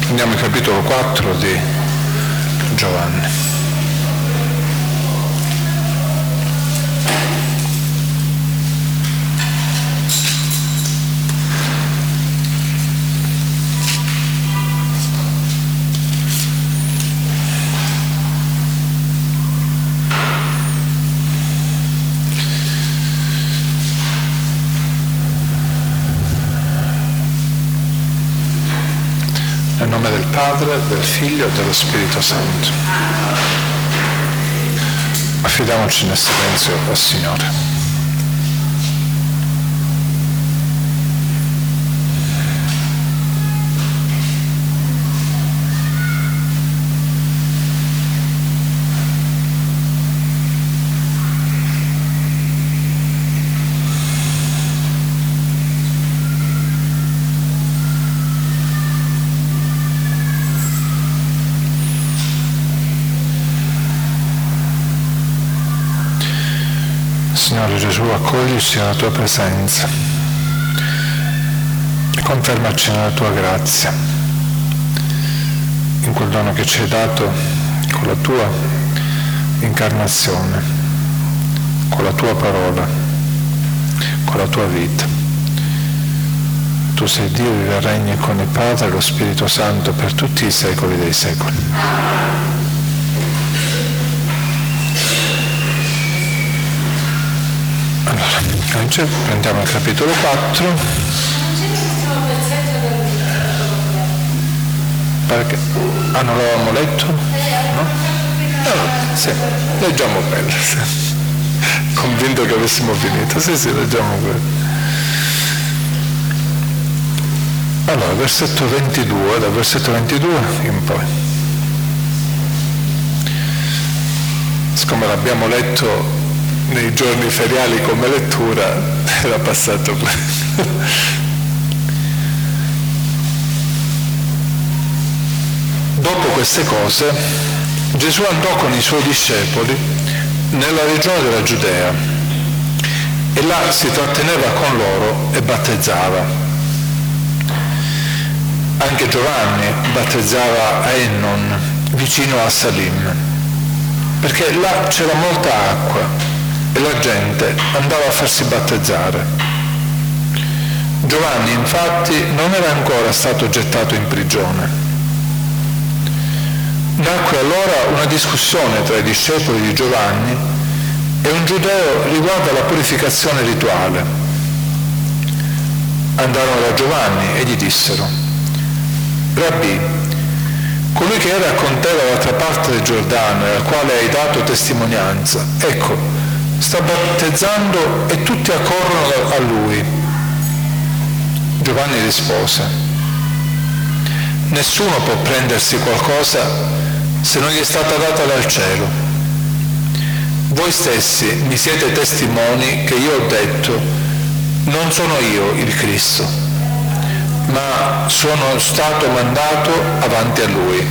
Andiamo al capitolo 4 di Giovanni. Nel nome del Padre, del Figlio e dello Spirito Santo. Affidiamoci nel silenzio al Signore. Signore Gesù, accoglici nella tua presenza e confermaci nella tua grazia, in quel dono che ci hai dato con la tua incarnazione, con la tua parola, con la tua vita. Tu sei Dio, vive e regni con il Padre e lo Spirito Santo per tutti i secoli dei secoli. Prendiamo il capitolo 4. Perché? Ah, non l'avevamo letto? No? Sì, leggiamo quello. Sì. Convinto che avessimo finito. Sì, leggiamo quello. Allora, versetto 22, dal versetto 22 in poi. Siccome l'abbiamo letto nei giorni feriali come lettura, era passato Dopo queste cose Gesù andò con i suoi discepoli nella regione della Giudea e là si tratteneva con loro e battezzava. Anche Giovanni battezzava a Ennon, vicino a Salim, perché là c'era molta acqua e la gente andava a farsi battezzare. Giovanni infatti non era ancora stato gettato in prigione. Nacque allora una discussione tra i discepoli di Giovanni e un giudeo riguardo alla purificazione rituale. Andarono da Giovanni e gli dissero: Rabbì, colui che era con te dall'altra parte del Giordano e al quale hai dato testimonianza, ecco, sta battezzando e tutti accorrono a lui. Giovanni rispose: nessuno può prendersi qualcosa se non gli è stata data dal cielo. Voi stessi mi siete testimoni che io ho detto: non sono io il Cristo, ma sono stato mandato avanti a lui.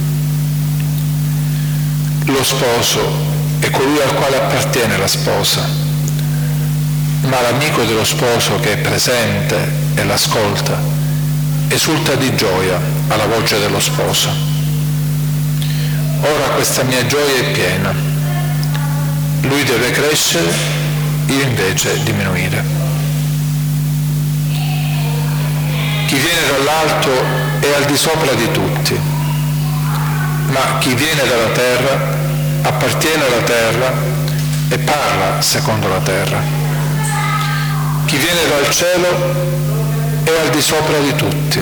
Lo sposo è colui al quale appartiene la sposa, ma l'amico dello sposo che è presente e l'ascolta esulta di gioia alla voce dello sposo. Ora questa mia gioia è piena. Lui deve crescere, io invece diminuire. Chi viene dall'alto è al di sopra di tutti, ma chi viene dalla terra appartiene alla terra e parla secondo la terra. Chi viene dal cielo è al di sopra di tutti.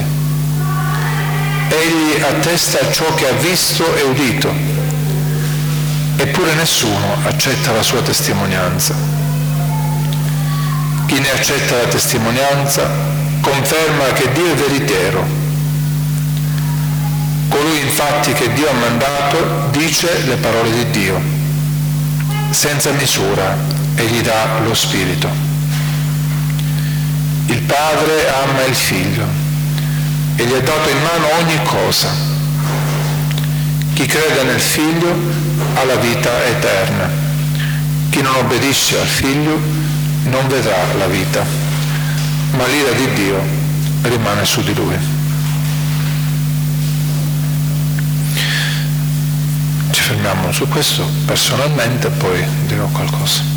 Egli attesta ciò che ha visto e udito, eppure nessuno accetta la sua testimonianza. Chi ne accetta la testimonianza conferma che Dio è veritiero. Colui infatti che Dio ha mandato dice le parole di Dio. Senza misura egli dà lo Spirito. Il Padre ama il Figlio e gli ha dato in mano ogni cosa. Chi crede nel Figlio ha la vita eterna. Chi non obbedisce al Figlio non vedrà la vita, ma l'ira di Dio rimane su di lui. fermiamo su questo personalmente, poi dirò qualcosa.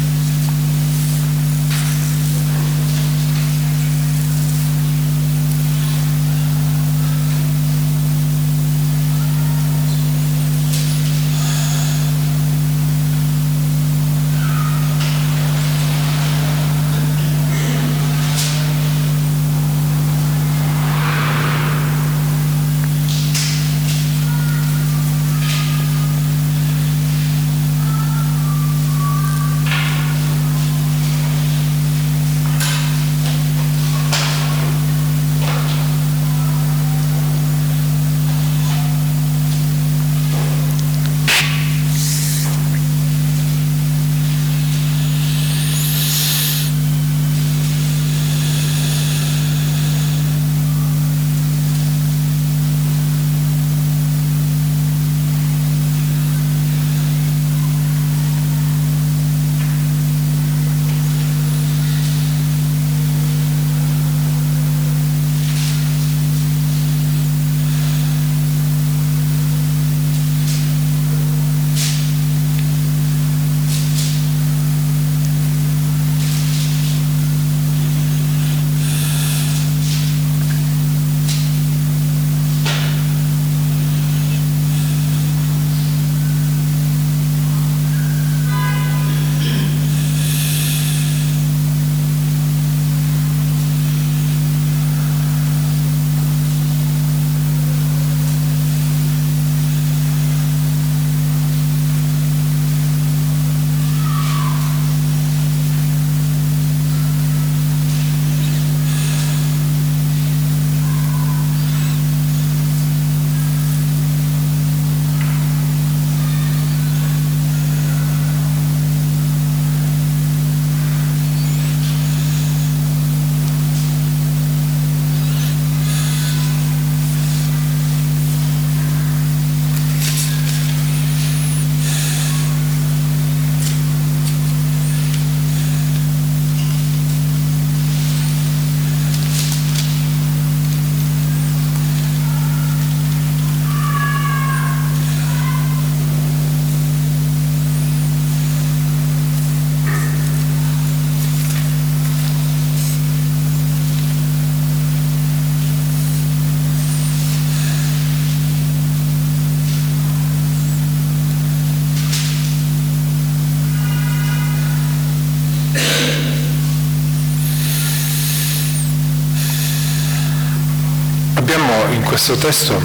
In questo testo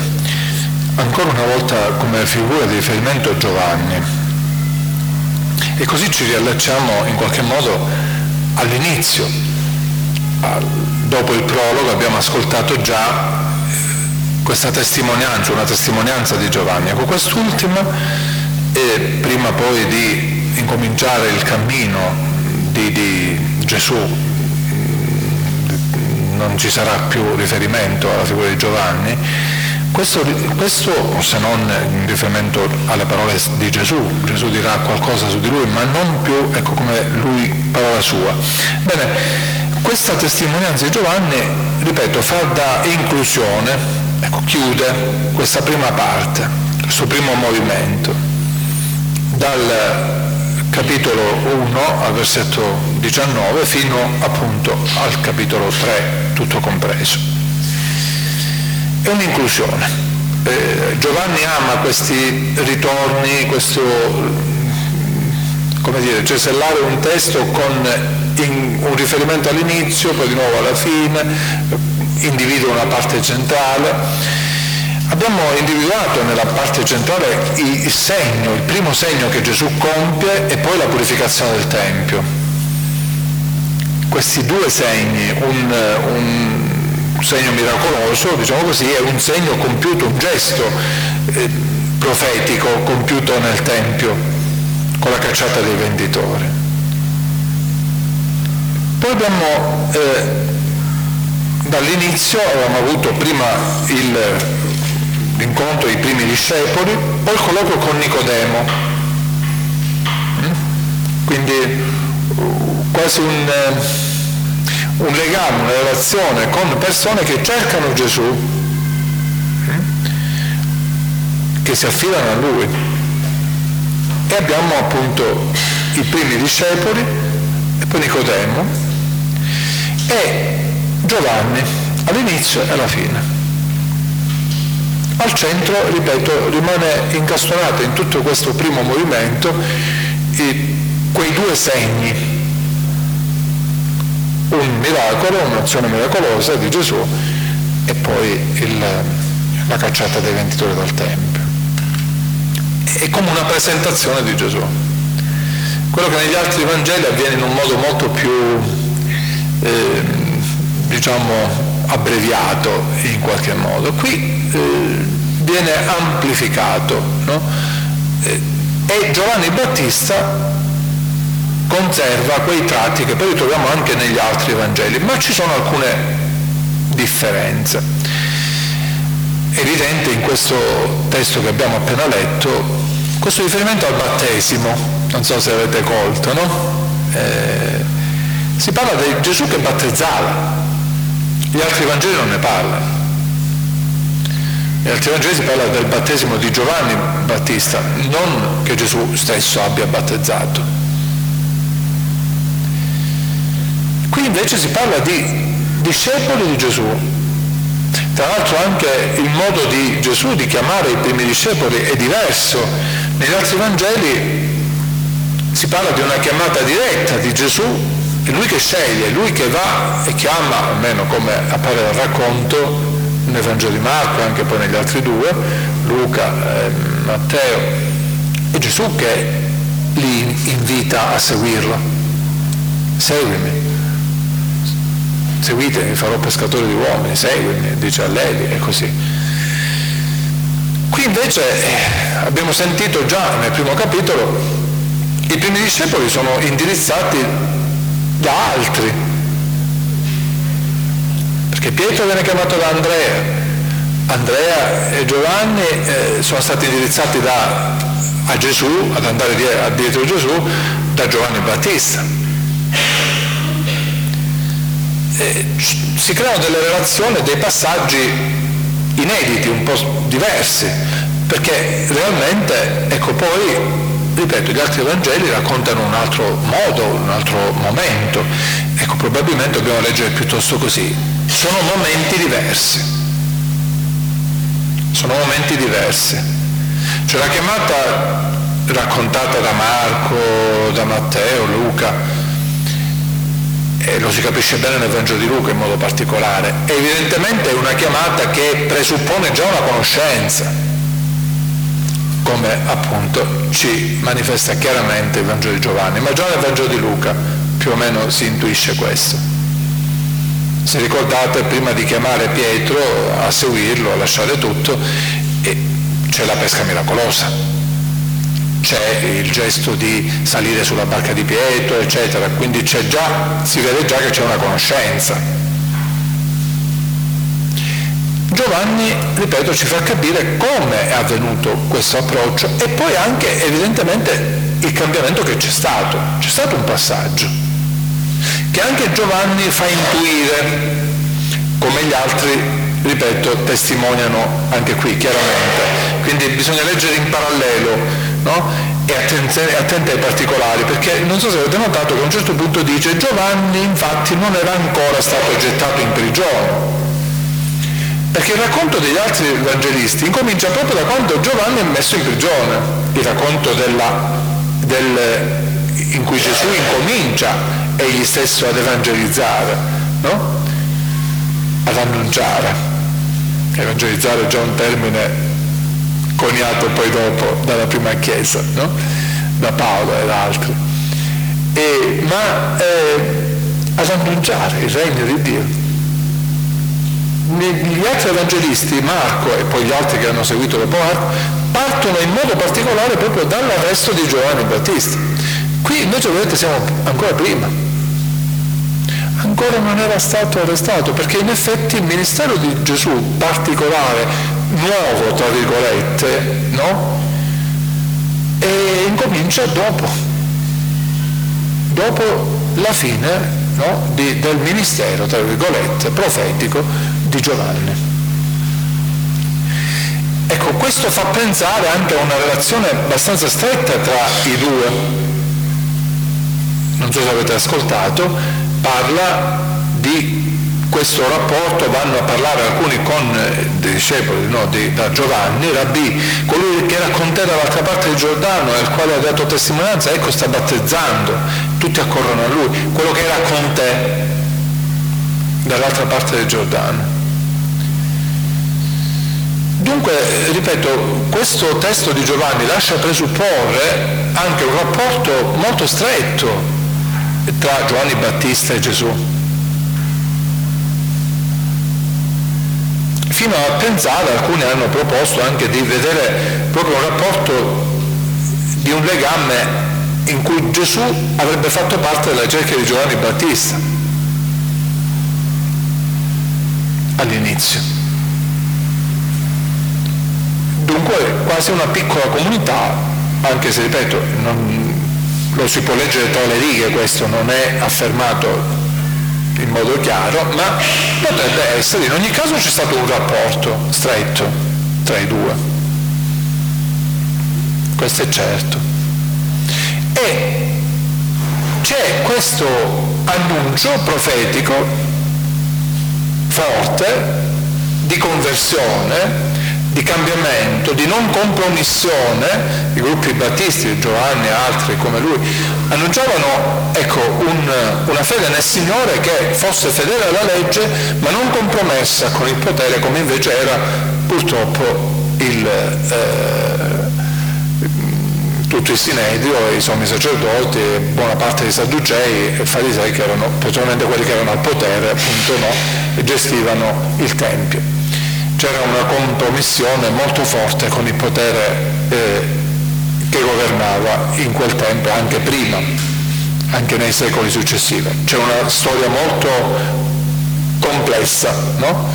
ancora una volta come figura di riferimento Giovanni, e così ci riallacciamo in qualche modo all'inizio. Dopo il prologo abbiamo ascoltato già questa testimonianza, una testimonianza di Giovanni. Ecco, quest'ultima, e prima poi di incominciare il cammino di Gesù, non ci sarà più riferimento alla figura di Giovanni, questo se non in riferimento alle parole di Gesù. Gesù dirà qualcosa su di lui, ma non più, ecco, come lui, parola sua. Bene, questa testimonianza di Giovanni, ripeto, fa da inclusione, ecco, chiude questa prima parte, questo primo movimento, dal capitolo 1 al versetto 19 fino appunto al capitolo 3, tutto compreso. È un'inclusione. Giovanni ama questi ritorni, questo, come dire, cesellare un testo con un riferimento all'inizio, poi di nuovo alla fine, individua una parte centrale. Abbiamo individuato nella parte centrale il segno, il primo segno che Gesù compie, e poi la purificazione del Tempio. Questi due segni, un segno miracoloso, diciamo così, è un segno compiuto, un gesto profetico compiuto nel Tempio con la cacciata dei venditori. Poi abbiamo, dall'inizio avevamo avuto prima l'incontro dei primi discepoli, poi il colloquio con Nicodemo, quindi quasi un legame, una relazione con persone che cercano Gesù, che si affidano a Lui. E abbiamo appunto i primi discepoli, e poi Nicodemo, e Giovanni, all'inizio e alla fine. Al centro, ripeto, rimane incastonato in tutto questo primo movimento quei due segni, un miracolo, un'azione miracolosa di Gesù e poi la cacciata dei venditori dal Tempio. È come una presentazione di Gesù. Quello che negli altri Vangeli avviene in un modo molto più, abbreviato in qualche modo. Qui viene amplificato, no? E Giovanni Battista conserva quei tratti che poi ritroviamo anche negli altri Vangeli, ma ci sono alcune differenze. È evidente in questo testo che abbiamo appena letto questo riferimento al battesimo, non so se avete colto, no? Si parla di Gesù che battezzava, gli altri Vangeli non ne parlano. Negli altri Vangeli si parla del battesimo di Giovanni Battista, non che Gesù stesso abbia battezzato. Qui invece si parla di discepoli di Gesù. Tra l'altro anche il modo di Gesù di chiamare i primi discepoli è diverso. Negli altri Vangeli si parla di una chiamata diretta di Gesù, è lui che sceglie, lui che va e chiama, almeno come appare dal racconto nel Vangelo di Marco, anche poi negli altri due, Luca, Matteo, è Gesù che li invita a seguirlo. Seguimi, seguitemi, farò pescatori di uomini, seguimi, dice a Levi, e così. Qui invece abbiamo sentito già nel primo capitolo, i primi discepoli sono indirizzati da altri, perché Pietro viene chiamato da Andrea e Giovanni sono stati indirizzati a Gesù, ad andare dietro Gesù, da Giovanni Battista. Si creano delle relazioni, dei passaggi inediti, un po' diversi, perché realmente, ecco, poi, ripeto, gli altri Vangeli raccontano un altro modo, un altro momento. Ecco, probabilmente dobbiamo leggere piuttosto così. Sono momenti diversi. Sono momenti diversi. Cioè la chiamata raccontata da Marco, da Matteo, Luca, e lo si capisce bene nel Vangelo di Luca in modo particolare, evidentemente è una chiamata che presuppone già una conoscenza, come appunto ci manifesta chiaramente il Vangelo di Giovanni, ma già nel Vangelo di Luca più o meno si intuisce questo. Se ricordate, prima di chiamare Pietro a seguirlo, a lasciare tutto, c'è la pesca miracolosa, c'è il gesto di salire sulla barca di Pietro, eccetera, quindi si vede già che c'è una conoscenza. Giovanni, ripeto, ci fa capire come è avvenuto questo approccio e poi anche evidentemente il cambiamento che c'è stato un passaggio che anche Giovanni fa intuire, come gli altri, ripeto, testimoniano anche qui chiaramente. Quindi bisogna leggere in parallelo, no? E attenti ai particolari, perché non so se avete notato che a un certo punto dice Giovanni infatti non era ancora stato gettato in prigione, perché il racconto degli altri evangelisti incomincia proprio da quando Giovanni è messo in prigione, il racconto in cui Gesù incomincia egli stesso ad evangelizzare, no? Ad annunciare. Evangelizzare è già un termine coniato poi dopo dalla prima Chiesa, no? Da Paolo e da altri. Ad annunciare il regno di Dio. Gli altri evangelisti, Marco e poi gli altri che hanno seguito dopo Marco, partono in modo particolare proprio dall'arresto di Giovanni Battista. Qui invece vedete siamo ancora prima, ancora non era stato arrestato, perché in effetti il ministero di Gesù particolare, nuovo tra virgolette, no? E incomincia dopo la fine, no? Del ministero tra virgolette profetico di Giovanni. Ecco, Ecco, questo fa pensare anche a una relazione abbastanza stretta tra i due. Non so se avete ascoltato, parla di questo rapporto, vanno a parlare alcuni con dei discepoli, no, da Giovanni, Rabbì, colui che era con te dall'altra parte del Giordano e al quale ha dato testimonianza, ecco sta battezzando, tutti accorrono a lui, quello che era con te dall'altra parte del Giordano. Dunque, ripeto, questo testo di Giovanni lascia presupporre anche un rapporto molto stretto tra Giovanni Battista e Gesù, fino a pensare, alcuni hanno proposto anche di vedere proprio un rapporto di un legame in cui Gesù avrebbe fatto parte della cerchia di Giovanni Battista all'inizio. Dunque quasi una piccola comunità, anche se ripeto, lo si può leggere tra le righe, questo non è affermato in modo chiaro, ma potrebbe essere, in ogni caso c'è stato un rapporto stretto tra i due, questo è certo. E c'è questo annuncio profetico forte di conversione, di cambiamento, di non compromissione. I gruppi battisti, Giovanni e altri come lui, annunciavano, ecco, una fede nel Signore che fosse fedele alla legge ma non compromessa con il potere, come invece era purtroppo tutto il Sinedrio, i sommi sacerdoti, buona parte dei Sadducei e Farisei, che erano specialmente quelli che erano al potere, appunto, no, e gestivano il Tempio. C'era una compromissione molto forte con il potere che governava in quel tempo, anche prima, anche nei secoli successivi. C'è una storia molto complessa, no?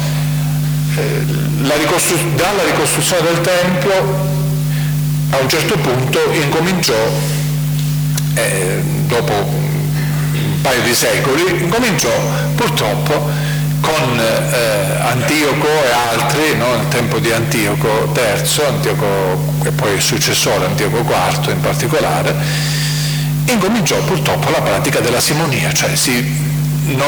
Dalla ricostruzione del Tempio a un certo punto incominciò, dopo un paio di secoli, purtroppo con Antioco e altri, no? Nel tempo di Antioco III, Antioco e poi il successore Antioco IV in particolare, incominciò purtroppo la pratica della simonia, cioè il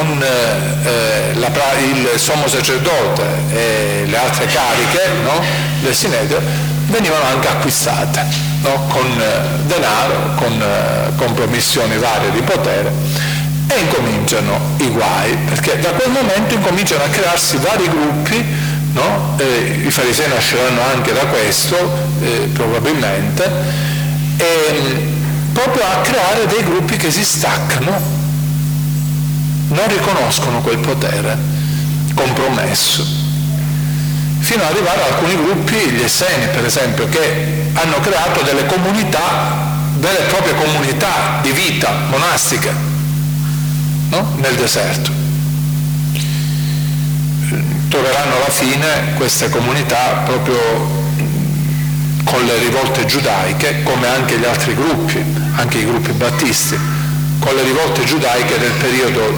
sommo sacerdote e le altre cariche, no, del Sinedrio venivano anche acquistate, no, con denaro, con compromissioni varie di potere. E incominciano i guai, perché da quel momento incominciano a crearsi vari gruppi, no? I farisei nasceranno anche da questo, probabilmente, e proprio a creare dei gruppi che si staccano, non riconoscono quel potere compromesso, fino ad arrivare a alcuni gruppi, gli Esseni per esempio, che hanno creato delle comunità, vere e proprie comunità di vita monastiche, no? Nel deserto. Troveranno alla fine queste comunità proprio con le rivolte giudaiche, come anche gli altri gruppi, anche i gruppi battisti, con le rivolte giudaiche del periodo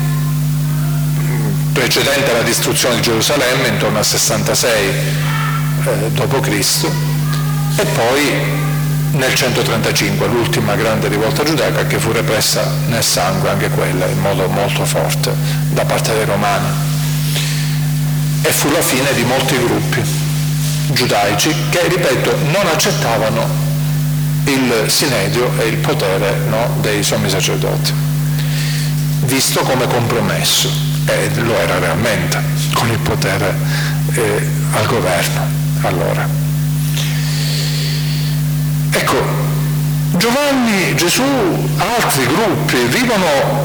precedente alla distruzione di Gerusalemme, intorno al 66 d.C., e poi nel 135, l'ultima grande rivolta giudaica, che fu repressa nel sangue, anche quella in modo molto forte da parte dei Romani, e fu la fine di molti gruppi giudaici che, ripeto, non accettavano il Sinedrio e il potere, no, dei sommi sacerdoti, visto come compromesso, e lo era realmente, con il potere al governo allora. Ecco, Giovanni, Gesù, altri gruppi vivono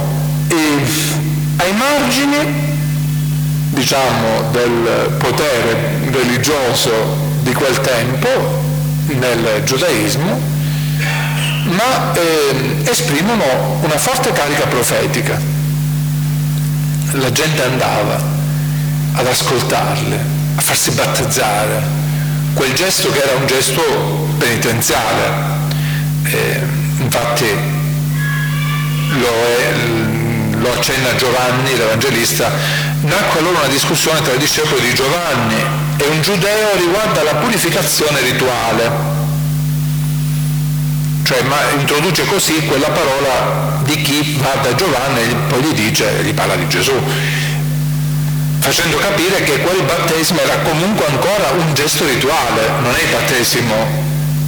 ai margini, diciamo, del potere religioso di quel tempo nel giudaismo, ma esprimono una forte carica profetica. La gente andava ad ascoltarli, a farsi battezzare, quel gesto che era un gesto penitenziale, infatti lo lo accenna Giovanni, l'Evangelista, nacque allora una discussione tra i discepoli di Giovanni e un giudeo riguardo alla purificazione rituale, cioè introduce così quella parola di chi va da Giovanni e poi gli parla di Gesù, facendo capire che quel battesimo era comunque ancora un gesto rituale, non è il battesimo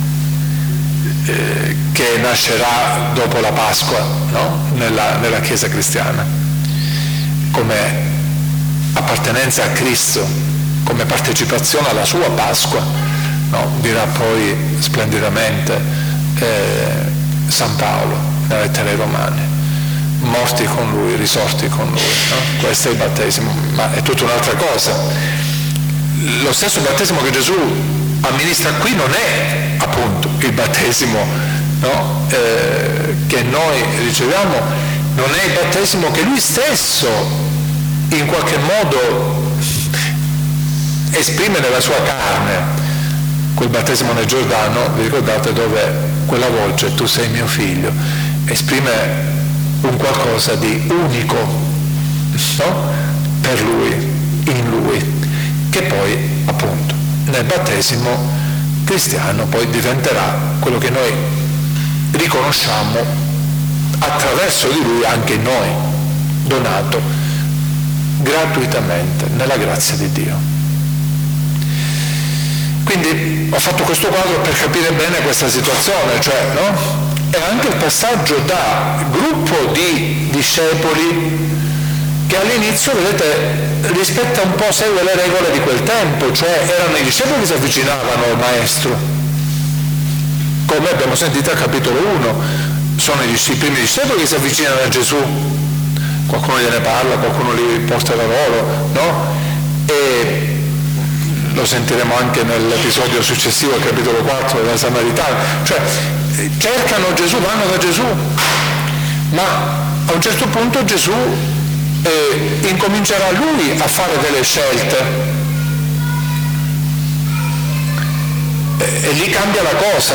che nascerà dopo la Pasqua, no? nella Chiesa cristiana, come appartenenza a Cristo, come partecipazione alla sua Pasqua, no? Dirà poi splendidamente San Paolo nella lettera ai Romani, morti con lui, risorti con lui, no? Questo è il battesimo, ma è tutta un'altra cosa. Lo stesso battesimo che Gesù amministra qui non è appunto il battesimo, no? Che noi riceviamo, non è il battesimo che lui stesso in qualche modo esprime nella sua carne. Quel battesimo nel Giordano, vi ricordate, dove quella voce, tu sei mio figlio, esprime un qualcosa di unico, no? Per lui, in lui, che poi appunto nel battesimo cristiano poi diventerà quello che noi riconosciamo attraverso di lui anche in noi, donato gratuitamente nella grazia di Dio. Quindi ho fatto questo quadro per capire bene questa situazione, cioè, no? È anche il passaggio da gruppo di discepoli che all'inizio, vedete, rispetta un po', segue le regole di quel tempo, cioè erano i discepoli che si avvicinavano al maestro, come abbiamo sentito al capitolo 1, sono i primi discepoli che si avvicinano a Gesù, qualcuno gliene parla, qualcuno li porta da loro, no? E lo sentiremo anche nell'episodio successivo al capitolo 4 della Samaritana, cioè cercano Gesù, vanno da Gesù, ma a un certo punto Gesù incomincerà lui a fare delle scelte e lì cambia la cosa,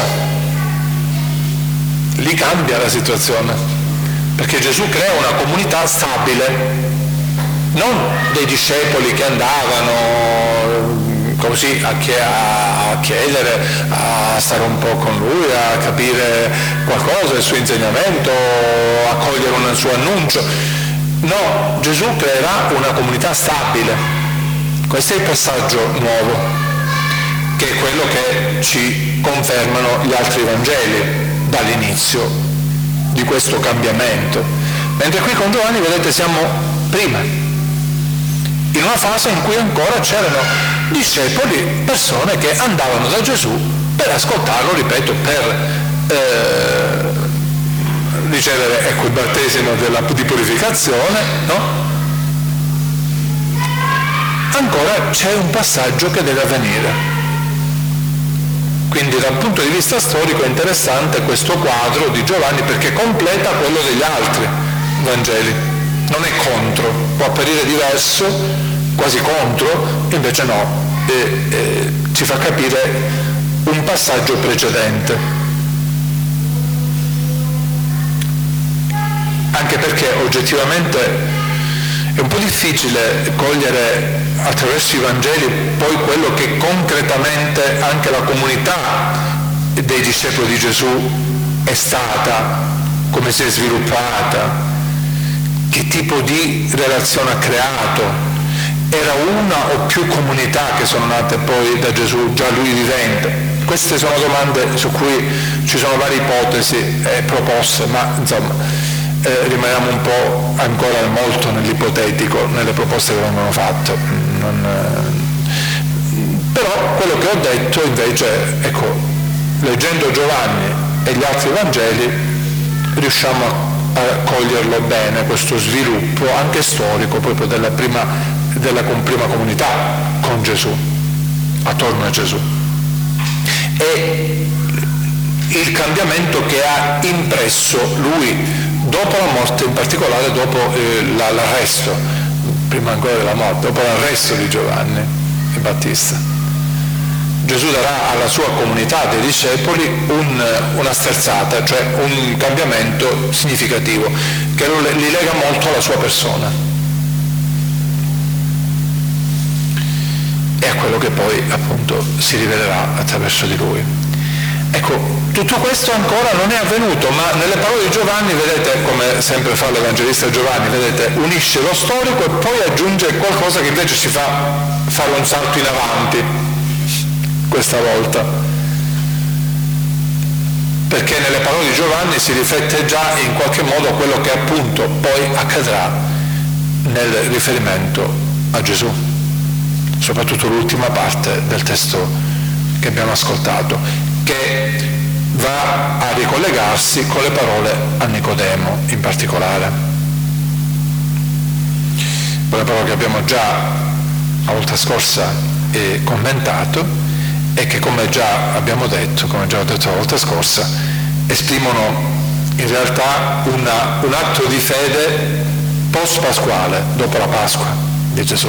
lì cambia la situazione, perché Gesù crea una comunità stabile, non dei discepoli che andavano così a chiedere, a stare un po' con lui, a capire qualcosa del suo insegnamento, a cogliere un suo annuncio. No, Gesù creerà una comunità stabile. Questo è il passaggio nuovo, che è quello che ci confermano gli altri Vangeli dall'inizio di questo cambiamento. Mentre qui con Giovanni, vedete, siamo prima, in una fase in cui ancora c'erano discepoli, persone che andavano da Gesù per ascoltarlo, ripeto, per ricevere, ecco, il battesimo di purificazione, no? Ancora c'è un passaggio che deve avvenire. Quindi dal punto di vista storico è interessante questo quadro di Giovanni, perché completa quello degli altri Vangeli, non è contro, può apparire diverso, quasi contro, invece no, ci fa capire un passaggio precedente. Anche perché oggettivamente è un po' difficile cogliere attraverso i Vangeli poi quello che concretamente anche la comunità dei discepoli di Gesù è stata, come si è sviluppata, che tipo di relazione ha creato. Era una o più comunità che sono nate poi da Gesù, già lui vivente? Queste sono domande su cui ci sono varie ipotesi proposte, ma insomma rimaniamo un po' ancora molto nell'ipotetico, nelle proposte che vengono fatte. Però quello che ho detto invece, ecco, leggendo Giovanni e gli altri Vangeli riusciamo a coglierlo bene, questo sviluppo anche storico proprio della prima comunità con Gesù, attorno a Gesù, e il cambiamento che ha impresso lui dopo la morte, in particolare dopo l'arresto, prima ancora della morte, dopo l'arresto di Giovanni il Battista. Gesù darà alla sua comunità dei discepoli una sterzata, cioè un cambiamento significativo che li lega molto alla sua persona e a quello che poi appunto si rivelerà attraverso di lui. Ecco, tutto questo ancora non è avvenuto, ma nelle parole di Giovanni, vedete, come sempre fa l'Evangelista Giovanni, vedete, unisce lo storico e poi aggiunge qualcosa che invece ci fa fare un salto in avanti questa volta, perché nelle parole di Giovanni si riflette già in qualche modo quello che appunto poi accadrà nel riferimento a Gesù, soprattutto l'ultima parte del testo che abbiamo ascoltato, che va a ricollegarsi con le parole a Nicodemo in particolare, quelle parole che abbiamo già la volta scorsa commentato e che, come già abbiamo detto, come già ho detto la volta scorsa, esprimono in realtà un atto di fede post-pasquale, dopo la Pasqua di Gesù.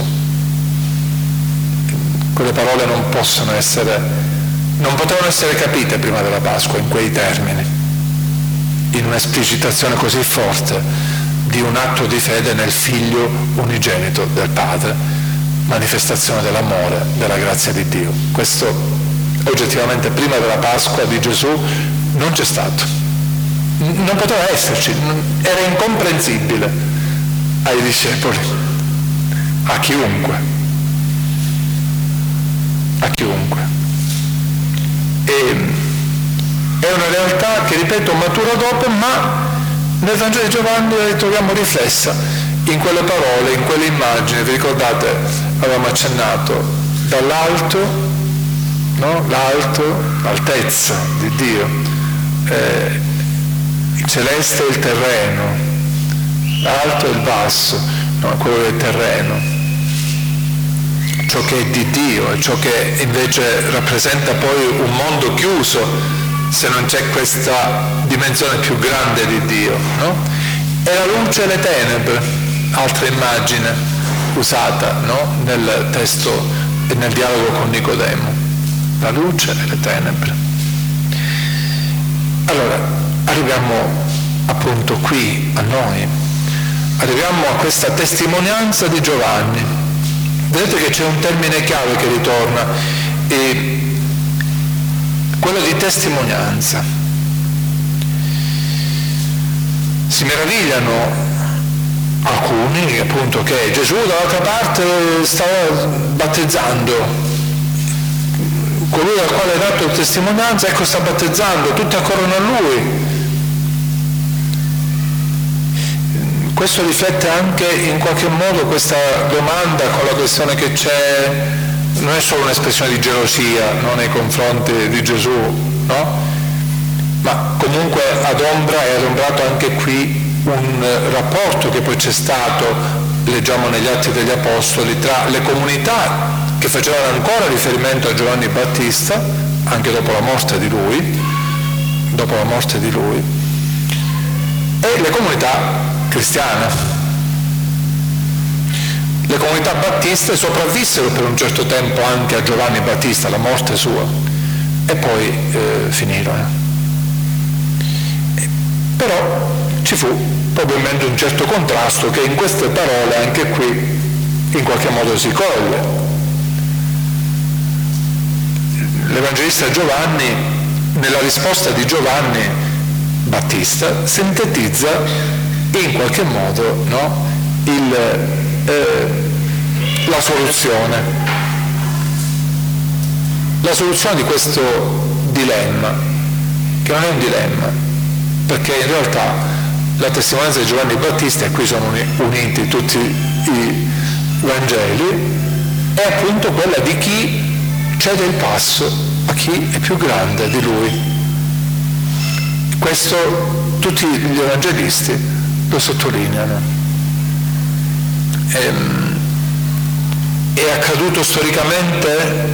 Quelle parole non potevano essere capite prima della Pasqua in quei termini, in un'esplicitazione così forte di un atto di fede nel Figlio unigenito del Padre, manifestazione dell'amore, della grazia di Dio. Questo oggettivamente prima della Pasqua di Gesù non c'è stato, non poteva esserci, era incomprensibile ai discepoli, a chiunque. È una realtà che, ripeto, matura dopo, ma nel Vangelo di Giovanni la ritroviamo riflessa in quelle parole, in quelle immagini. Vi ricordate, avevamo accennato, dall'alto, no? L'alto, l'altezza di Dio, il celeste e il terreno, l'alto e il basso, no? Quello del terreno, ciò che è di Dio e ciò che invece rappresenta poi un mondo chiuso se non c'è questa dimensione più grande di Dio, no? E la luce e le tenebre, altra immagine usata, no? Nel testo e nel dialogo con Nicodemo, la luce e le tenebre. Allora, arriviamo appunto qui a noi, arriviamo a questa testimonianza di Giovanni. Vedete che c'è un termine chiave che ritorna, quello di testimonianza. Si meravigliano alcuni appunto che Gesù dall'altra parte stava battezzando, colui al quale ha dato testimonianza, ecco, sta battezzando, tutti accorrono a lui. Questo riflette anche in qualche modo questa domanda con la questione che c'è, non è solo un'espressione di gelosia, no, nei confronti di Gesù, no? Ma comunque adombra e adombrato anche qui un rapporto che poi c'è stato, leggiamo negli Atti degli Apostoli, tra le comunità che facevano ancora riferimento a Giovanni Battista, anche dopo la morte di lui, e le comunità cristiane. Le comunità battiste sopravvissero per un certo tempo anche a Giovanni Battista, alla morte sua, e poi finirono. Però ci fu probabilmente un certo contrasto che in queste parole anche qui in qualche modo si coglie. L'Evangelista Giovanni, nella risposta di Giovanni Battista, sintetizza in qualche modo, no, la soluzione di questo dilemma, che non è un dilemma, perché in realtà la testimonianza di Giovanni Battista, e qui sono uniti tutti i Vangeli, è appunto quella di chi cede il passo a chi è più grande di lui. Questo tutti gli evangelisti lo sottolineano. È accaduto storicamente?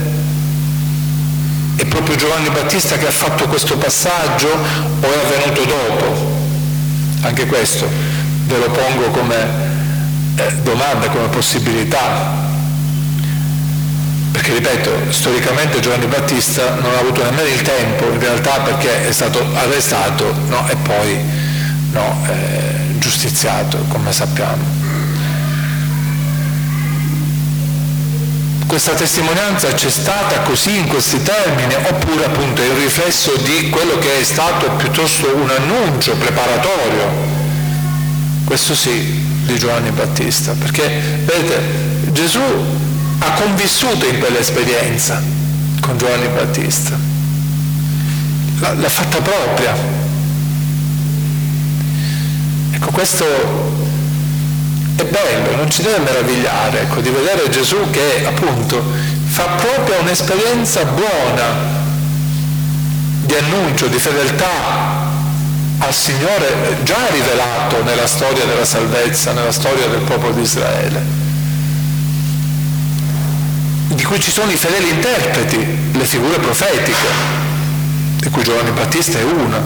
È proprio Giovanni Battista che ha fatto questo passaggio o è avvenuto dopo? Anche questo ve lo pongo come domanda, come possibilità, perché ripeto, storicamente Giovanni Battista non ha avuto nemmeno il tempo, in realtà, perché è stato arrestato, no, e poi giustiziato, come sappiamo. Questa testimonianza c'è stata così, in questi termini, oppure appunto è il riflesso di quello che è stato piuttosto un annuncio preparatorio, questo sì, di Giovanni Battista, perché vedete, Gesù ha convissuto in quell'esperienza con Giovanni Battista, l'ha fatta propria. Ecco, questo è bello, non ci deve meravigliare, ecco, di vedere Gesù che appunto fa proprio un'esperienza buona di annuncio, di fedeltà al Signore già rivelato nella storia della salvezza, nella storia del popolo di Israele, di cui ci sono i fedeli interpreti, le figure profetiche, di cui Giovanni Battista è una.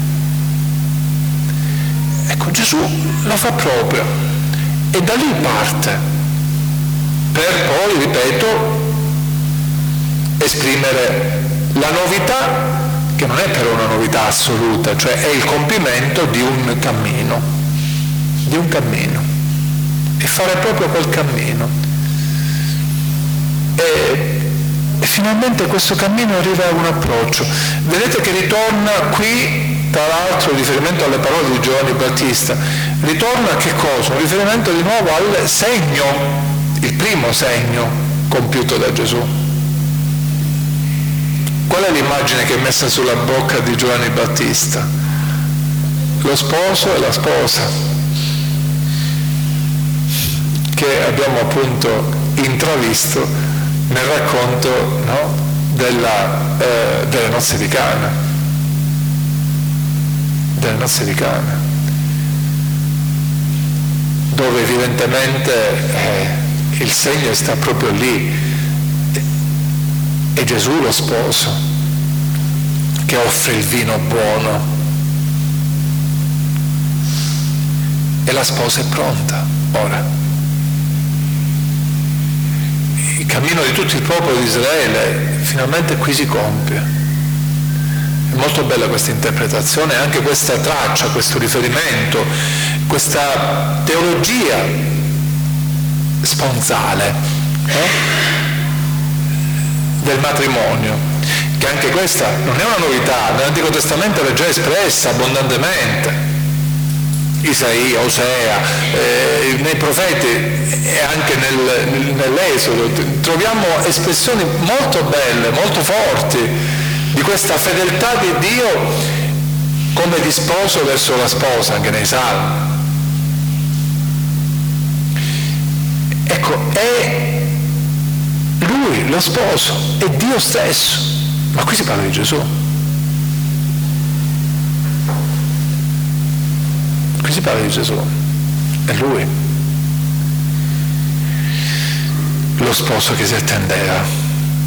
Ecco, Gesù la fa proprio. E da lì parte, per poi, ripeto, esprimere la novità, che non è però una novità assoluta, cioè è il compimento di un cammino, e fare proprio quel cammino. E finalmente questo cammino arriva a un approccio. Vedete che ritorna qui, tra l'altro, il riferimento alle parole di Giovanni Battista, ritorna a che cosa? Un riferimento di nuovo al segno, il primo segno compiuto da Gesù. Qual è l'immagine che è messa sulla bocca di Giovanni Battista? Lo sposo e la sposa, che abbiamo appunto intravisto nel racconto, no, delle nozze di Cana. Delle nozze di Cana, dove evidentemente il segno sta proprio lì, è Gesù lo sposo che offre il vino buono e la sposa è pronta ora. Il cammino di tutto il popolo di Israele finalmente qui si compie. È molto bella questa interpretazione, anche questa traccia, questo riferimento, questa teologia sponsale del matrimonio, che anche questa non è una novità, nell'Antico Testamento era già espressa abbondantemente. Isaia, Osea, nei profeti e anche nell'Esodo troviamo espressioni molto belle, molto forti, di questa fedeltà di Dio come di sposo verso la sposa, anche nei Salmi. Ecco, è Lui, lo sposo, è Dio stesso, ma qui si parla di Gesù. Qui si parla di Gesù, è Lui, lo sposo che si attendeva.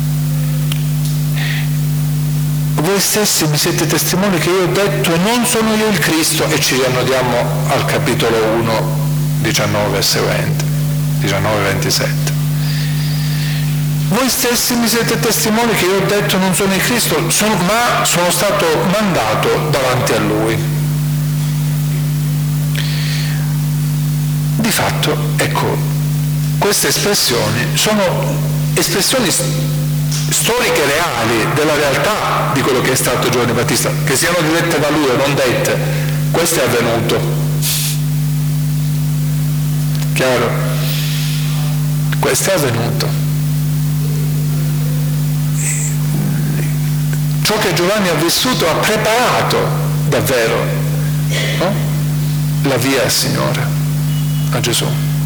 Voi stessi mi siete testimoni che io ho detto non sono io il Cristo, e ci riannodiamo al capitolo 1, 19 e seguenti, 19-27. Voi stessi mi siete testimoni che io ho detto non sono il Cristo, ma sono stato mandato davanti a Lui. Di fatto, ecco, queste espressioni sono espressioni storiche reali della realtà di quello che è stato Giovanni Battista, che siano dirette da lui o non dette, questo è avvenuto. Chiaro? Questo è avvenuto. Ciò che Giovanni ha vissuto ha preparato davvero, no? La via al Signore, a Gesù.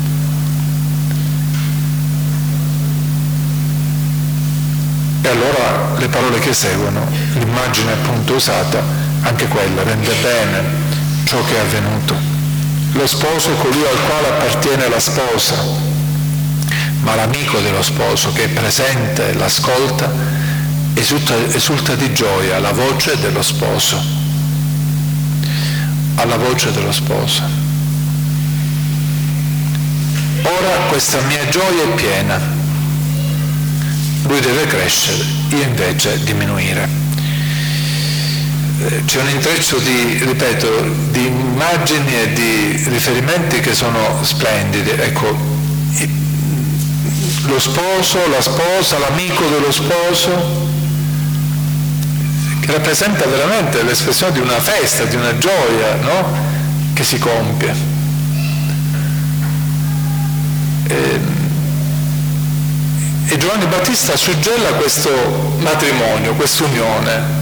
E allora le parole che seguono, l'immagine appunto usata, anche quella rende bene ciò che è avvenuto. Lo sposo è colui al quale appartiene la sposa, ma l'amico dello sposo che è presente e l'ascolta esulta di gioia alla voce dello sposo. Alla voce dello sposo. Ora questa mia gioia è piena. lui deve crescere, io invece diminuire. C'è un intreccio di immagini e di riferimenti che sono splendidi. Ecco, lo sposo, la sposa, l'amico dello sposo, che rappresenta veramente l'espressione di una festa, di una gioia, no? Che si compie. E Giovanni Battista suggella questo matrimonio, quest'unione.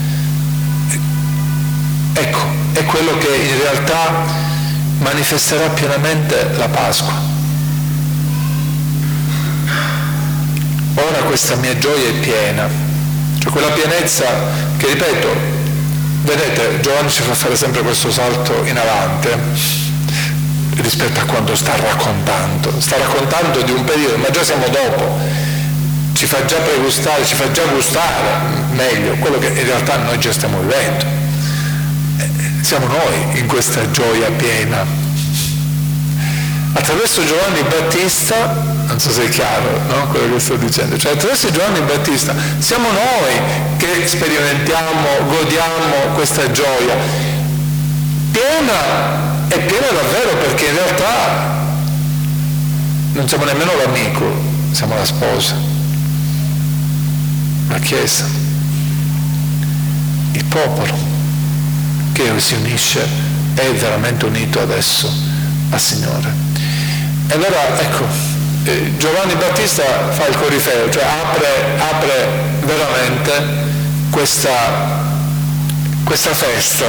Ecco, è quello che in realtà manifesterà pienamente la Pasqua. Ora questa mia gioia è piena, cioè quella pienezza che, ripeto, vedete, Giovanni ci fa fare sempre questo salto in avanti rispetto a quando sta raccontando di un periodo, ma già siamo dopo, ci fa già pregustare, ci fa già gustare meglio quello che in realtà noi già stiamo vivendo. Siamo noi in questa gioia piena. Attraverso Giovanni Battista, non so se è chiaro, no? Quello che sto dicendo, cioè attraverso Giovanni Battista siamo noi che sperimentiamo, godiamo questa gioia piena, è piena davvero, perché in realtà non siamo nemmeno l'amico, siamo la sposa, la Chiesa, il popolo che si unisce, è veramente unito adesso al Signore. E allora ecco, Giovanni Battista fa il corifeo, cioè apre veramente questa festa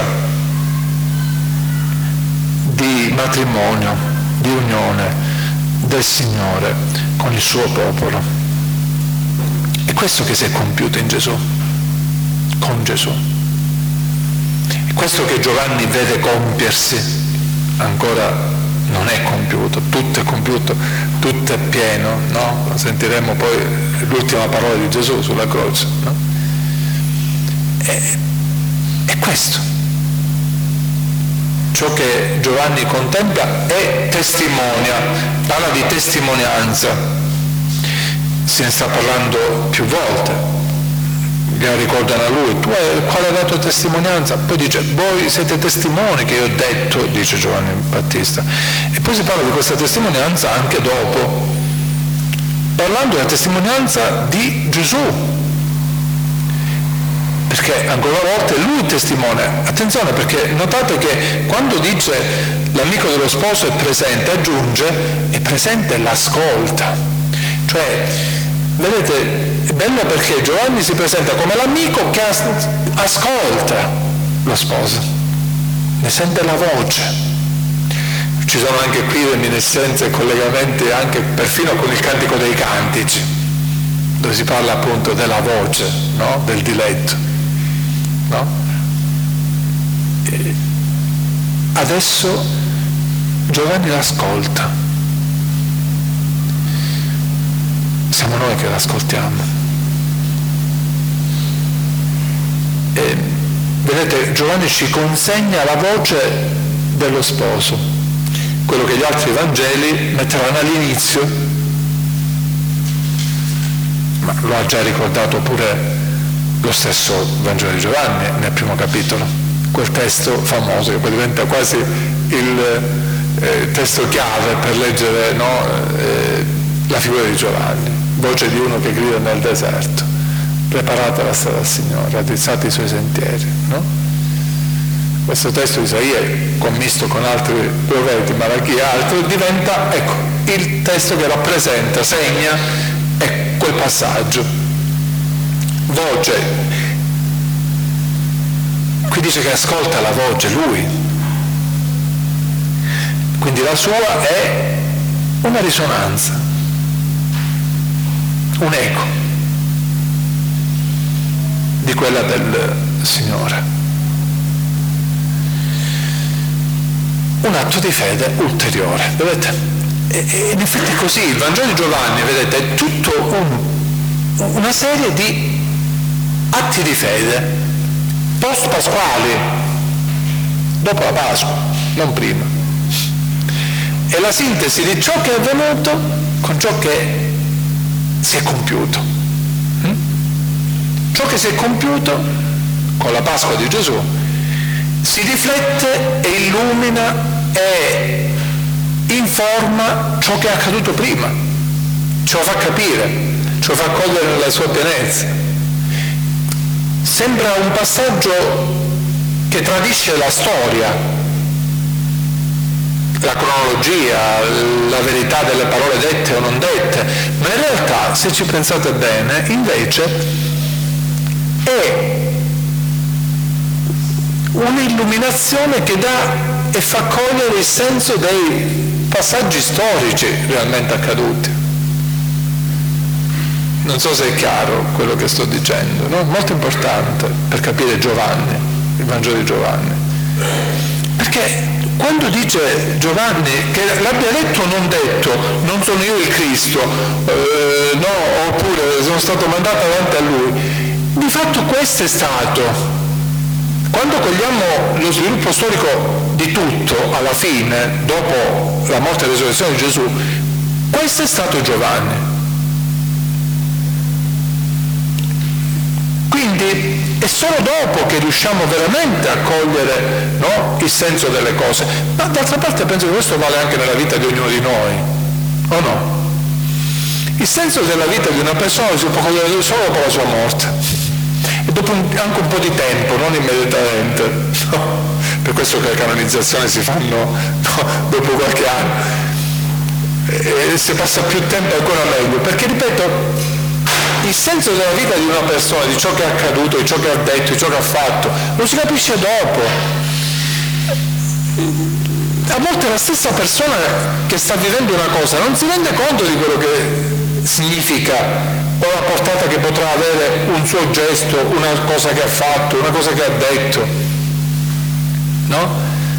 di matrimonio, di unione del Signore con il suo popolo. È questo che si è compiuto in Gesù, con Gesù. Questo che Giovanni vede compiersi, ancora non è compiuto, tutto è compiuto, tutto è pieno, no? Sentiremo poi l'ultima parola di Gesù sulla croce, no? È questo. Ciò che Giovanni contempla e testimonia, parla di testimonianza, se ne sta parlando più volte. Ricordano a lui, tu hai qual è la tua testimonianza? Poi dice, voi siete testimoni che io ho detto, dice Giovanni Battista. E poi si parla di questa testimonianza anche dopo, parlando della testimonianza di Gesù, perché ancora una volta è lui il testimone. Attenzione, perché notate che quando dice l'amico dello sposo è presente, aggiunge è presente e l'ascolta, cioè vedete, è bello perché Giovanni si presenta come l'amico che ascolta lo sposo, ne sente la voce. Ci sono anche qui reminiscenze e collegamenti anche perfino con il Cantico dei Cantici, dove si parla appunto della voce, no? Del diletto, no? E adesso Giovanni l'ascolta. Siamo noi che l'ascoltiamo. E, vedete, Giovanni ci consegna la voce dello sposo, quello che gli altri Vangeli metteranno all'inizio, ma lo ha già ricordato pure lo stesso Vangelo di Giovanni nel primo capitolo, quel testo famoso che poi diventa quasi il testo chiave per leggere, no, la figura di Giovanni, voce di uno che grida nel deserto, preparate la strada al Signore, raddrizzate i suoi sentieri, no? Questo testo di Isaia, commisto con altri profeti, Malachia e altri, diventa, ecco, il testo che rappresenta, segna, è quel passaggio. Voce, qui dice che ascolta la voce, lui, quindi la sua è una risonanza, un eco di quella del Signore, un atto di fede ulteriore, vedete? E in effetti così il Vangelo di Giovanni, vedete, è tutto una serie di atti di fede post pasquali, dopo la Pasqua, non prima. È la sintesi di ciò che è avvenuto con ciò che si è compiuto. ciò che si è compiuto con la Pasqua di Gesù si riflette e illumina e informa ciò che è accaduto prima, ce lo fa capire, ce lo fa cogliere nella sua pienezza. Sembra un passaggio che tradisce la storia, la cronologia, la verità delle parole dette o non dette, ma in realtà, se ci pensate bene, invece è un'illuminazione che dà e fa cogliere il senso dei passaggi storici realmente accaduti. Non so se è chiaro quello che sto dicendo, no? Molto importante per capire Giovanni, il Vangelo di Giovanni. Perché quando dice Giovanni che l'abbia detto o non detto, non sono io il Cristo, no, oppure sono stato mandato avanti a lui, di fatto questo è stato. Quando cogliamo lo sviluppo storico di tutto, alla fine, dopo la morte e la risurrezione di Gesù, questo è stato Giovanni. Quindi è solo dopo che riusciamo veramente a cogliere, no, il senso delle cose. Ma d'altra parte penso che questo vale anche nella vita di ognuno di noi, o no? Il senso della vita di una persona si può cogliere solo dopo la sua morte. E dopo anche un po' di tempo, non immediatamente, no? Per questo che le canonizzazioni si fanno, no, dopo qualche anno, e se passa più tempo ancora meglio, perché ripeto, il senso della vita di una persona, di ciò che è accaduto, di ciò che ha detto, di ciò che ha fatto, lo si capisce dopo. A volte la stessa persona che sta vivendo una cosa non si rende conto di quello che significa o la portata che potrà avere un suo gesto, una cosa che ha fatto, una cosa che ha detto, no?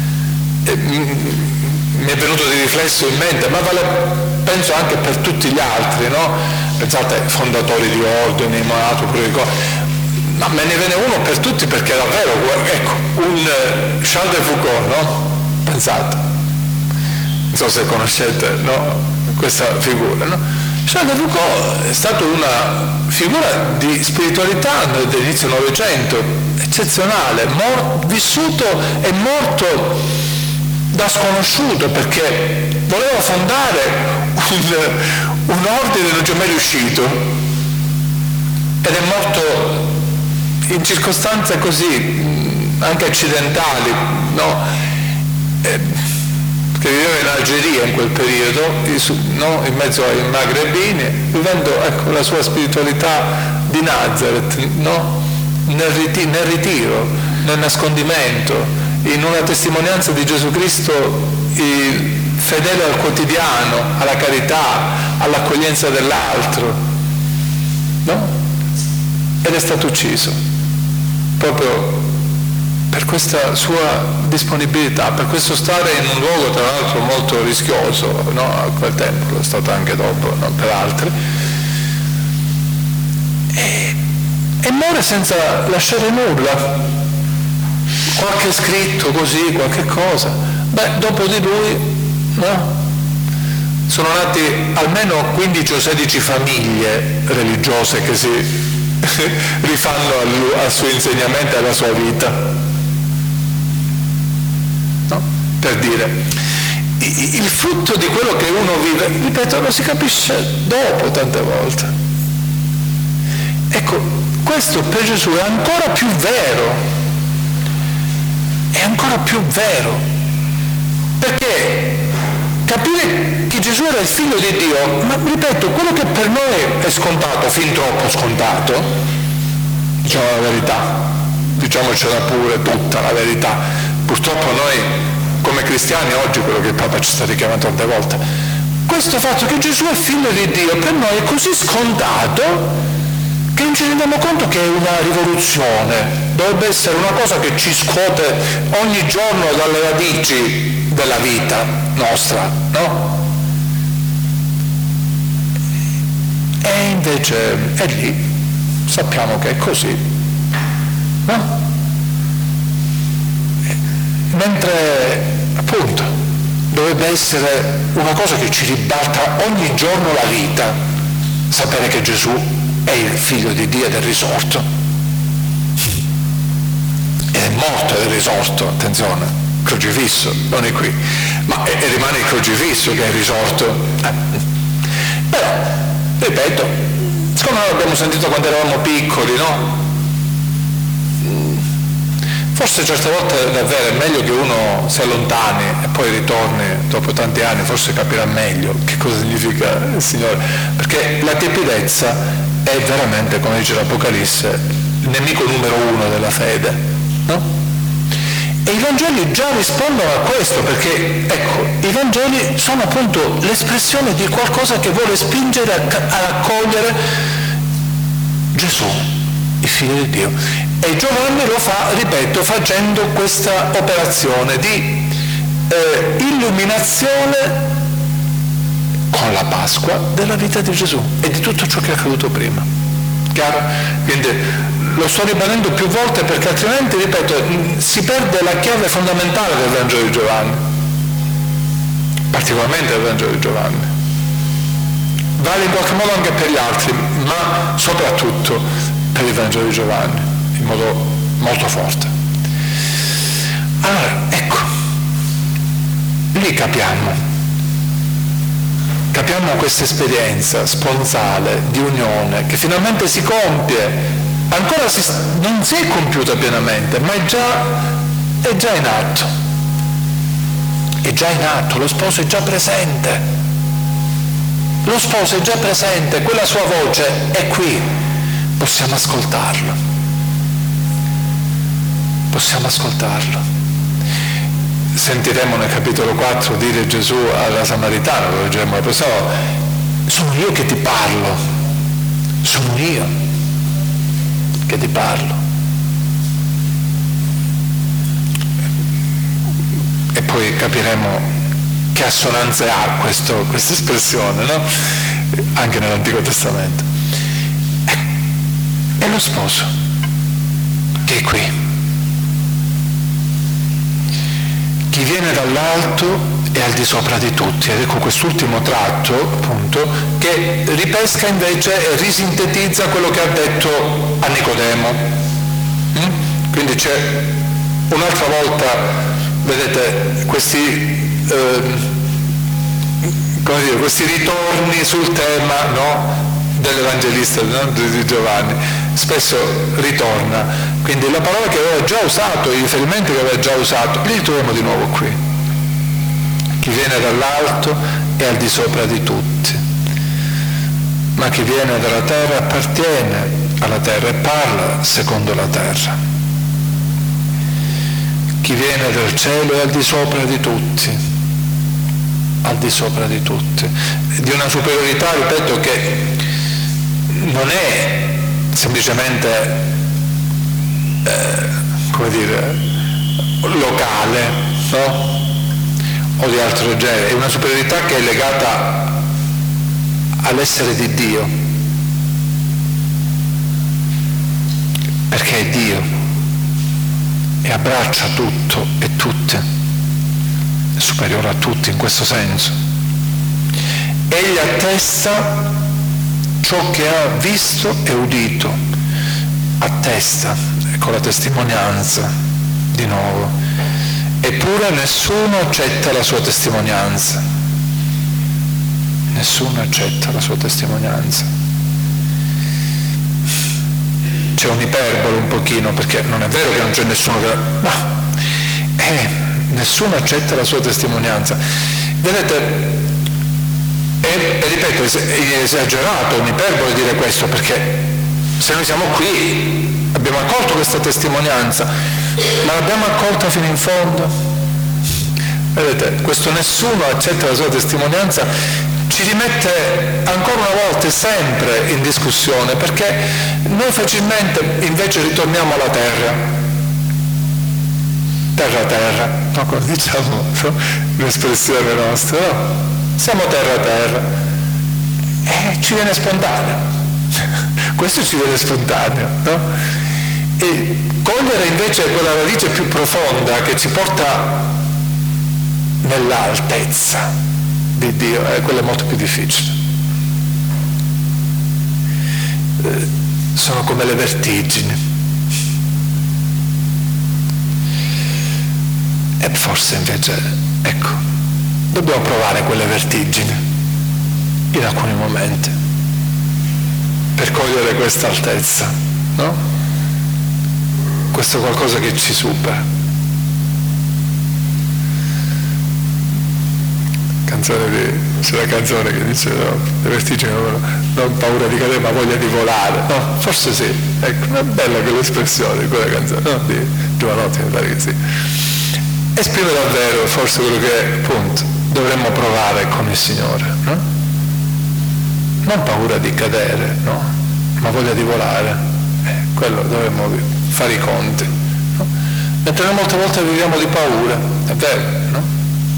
Mi è venuto di riflesso in mente, ma vale, penso anche per tutti gli altri, no? Pensate, fondatori di ordini, malato, ma me ne viene uno per tutti perché davvero, ecco, un Charles de Foucault, no? Pensate, non so se conoscete, no? Questa figura, no? Charles de Foucault è stata una figura di spiritualità dell'inizio del Novecento, eccezionale, vissuto e morto da sconosciuto perché voleva fondare un ordine, non ci è mai riuscito ed è morto in circostanze così, anche accidentali, no? Che viveva in Algeria in quel periodo, no? In mezzo ai magrebini, vivendo, ecco, la sua spiritualità di Nazareth, no? nel ritiro, nel nascondimento, in una testimonianza di Gesù Cristo fedele al quotidiano, alla carità, all'accoglienza dell'altro, no? Ed è stato ucciso proprio per questa sua disponibilità, per questo stare in un luogo tra l'altro molto rischioso, no? A quel tempo, lo è stato anche dopo, no? Per altri, e muore senza lasciare nulla, qualche scritto così, qualche cosa. Beh, dopo di lui, no? Sono nati almeno 15 o 16 famiglie religiose che si rifanno al suo insegnamento e alla sua vita. No? Per dire, il frutto di quello che uno vive, ripeto, lo si capisce dopo tante volte. Ecco, questo per Gesù è ancora più vero, è ancora più vero, perché capire che Gesù era il figlio di Dio, ma ripeto, quello che per noi è scontato, fin troppo scontato, diciamo la verità, diciamocela pure tutta la verità. Purtroppo noi come cristiani oggi, quello che il Papa ci sta richiamando tante volte, questo fatto che Gesù è figlio di Dio per noi è così scontato che non ci rendiamo conto che è una rivoluzione, dovrebbe essere una cosa che ci scuote ogni giorno dalle radici della vita nostra, no? E invece è lì, sappiamo che è così, no? Mentre appunto dovrebbe essere una cosa che ci ribalta ogni giorno la vita, sapere che Gesù è il figlio di Dio ed è risorto. morto ed è risorto, attenzione, crocifisso, non è qui, ma rimane il crocifisso che è risorto. Però, ripeto, secondo noi l'abbiamo sentito quando eravamo piccoli, no? Forse certe volte davvero è meglio che uno si allontani e poi ritorni dopo tanti anni, forse capirà meglio che cosa significa il Signore, perché la tepidezza è veramente, come dice l'Apocalisse, il nemico numero uno della fede, no? E i Vangeli già rispondono a questo, perché ecco, i Vangeli sono appunto l'espressione di qualcosa che vuole spingere a accogliere Gesù, il Figlio di Dio. E Giovanni lo fa, ripeto, facendo questa operazione di illuminazione con la Pasqua della vita di Gesù e di tutto ciò che è accaduto prima. Chiaro? Quindi lo sto ribadendo più volte, perché altrimenti, ripeto, si perde la chiave fondamentale del Vangelo di Giovanni, particolarmente del Vangelo di Giovanni. Vale in qualche modo anche per gli altri, ma soprattutto per il Vangelo di Giovanni, in modo molto forte. Allora, ecco, lì capiamo questa esperienza sponsale di unione che finalmente si compie, ancora non si è compiuta pienamente, ma è già in atto, lo sposo è già presente, quella sua voce è qui, possiamo ascoltarlo. Sentiremo nel capitolo 4 dire Gesù alla Samaritana, lo leggeremo la prossima volta: sono io che ti parlo, sono io che ti parlo. E poi capiremo che assonanze ha questa espressione, no? Anche nell'Antico Testamento. È lo sposo che è qui. Chi viene dall'alto è al di sopra di tutti, ed ecco quest'ultimo tratto appunto che ripesca invece e risintetizza quello che ha detto a Nicodemo. Quindi c'è un'altra volta, vedete, questi ritorni sul tema, no, dell'Evangelista, no, di Giovanni, spesso ritorna, quindi la parola che aveva già usato, i riferimenti che aveva già usato, li troviamo di nuovo qui. Chi viene dall'alto è al di sopra di tutti, ma chi viene dalla terra appartiene alla terra e parla secondo la terra. Chi viene dal cielo è al di sopra di tutti, di una superiorità, ripeto, che non è semplicemente locale, no? O di altro genere, è una superiorità che è legata all'essere di Dio, perché è Dio e abbraccia tutto e tutte, è superiore a tutti in questo senso. Egli attesta ciò che ha visto e udito, attesta, ecco la testimonianza di nuovo, eppure nessuno accetta la sua testimonianza, C'è un'iperbole un pochino, perché non è vero che non c'è nessuno che... nessuno accetta la sua testimonianza. Vedete, e ripeto, è esagerato, è un'iperbole dire questo, perché se noi siamo qui, abbiamo accolto questa testimonianza, ma l'abbiamo accolta fino in fondo? Vedete, questo nessuno accetta la sua testimonianza ci rimette ancora una volta e sempre in discussione, perché noi facilmente invece ritorniamo alla terra, no? Come diciamo, no? L'espressione nostra, no? Siamo terra, e ci viene spontaneo, questo ci viene spontaneo, no? E cogliere invece quella radice più profonda che ci porta nell'altezza di Dio, quello è molto più difficile. Sono come le vertigini. E forse invece, ecco, dobbiamo provare quelle vertigini in alcuni momenti per cogliere questa altezza, no? Questo qualcosa che ci supera. C'è la canzone che dice no, le vertigini non paura di cadere ma voglia di volare, no? Forse sì, ecco, è bella quell'espressione, quella canzone, no? Di Giovanotti mi pare che sì. Esprime davvero forse quello che appunto dovremmo provare con il Signore, no? Non paura di cadere, no? Ma voglia di volare, quello dovremmo fare i conti, no? Mentre noi molte volte viviamo di paura, è vero, no?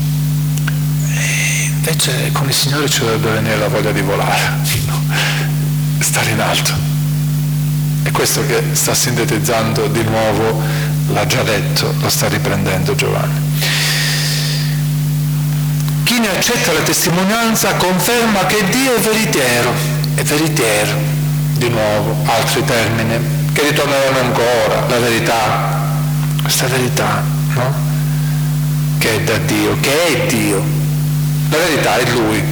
Invece con il Signore ci dovrebbe venire la voglia di volare, no? Stare in alto. È questo che sta sintetizzando di nuovo, l'ha già detto, lo sta riprendendo Giovanni. Chi ne accetta la testimonianza conferma che Dio è veritiero, di nuovo, altri termini, che ritorneranno ancora, la verità, questa verità, no? Che è da Dio, che è Dio. La verità è Lui.